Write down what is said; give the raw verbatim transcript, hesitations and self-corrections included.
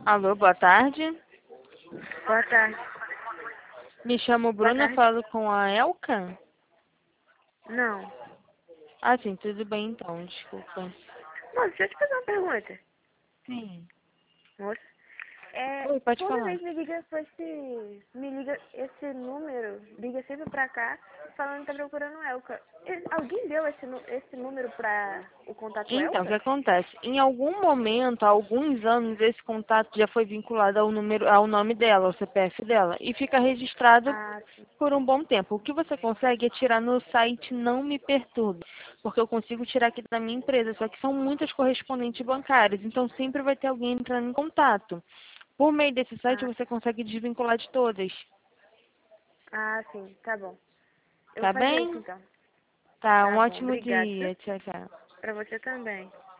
Alô, boa tarde. Boa tarde. Me chamo Boa Bruna, tarde. falo com a Elka. Não. Ah, sim, tudo bem então, desculpa. Moça, deixa eu te fazer uma pergunta. Sim. Moça. É, Oi, pode toda falar. vez me liga com esse. Me liga esse número, liga sempre pra cá, falando que tá procurando Elka. E- Alguém deu esse, nu- esse número pra o contato Então, o que Elka? acontece? Em algum momento, há alguns anos, esse contato já foi vinculado ao número, ao nome dela, ao C P F dela, e fica registrado Ah, sim. por um bom tempo. O que você consegue é tirar no site Não Me Perturbe, porque eu consigo tirar aqui da minha empresa, só que são muitas correspondentes bancárias, então sempre vai ter alguém entrando em contato. Por meio desse site, Ah, você consegue desvincular de todas. ah, sim, tá bom. Eu vou Tá fazer isso bem? então. Tá, um Tá bom, ótimo obrigada. dia. Tchau, tchau. Pra você também.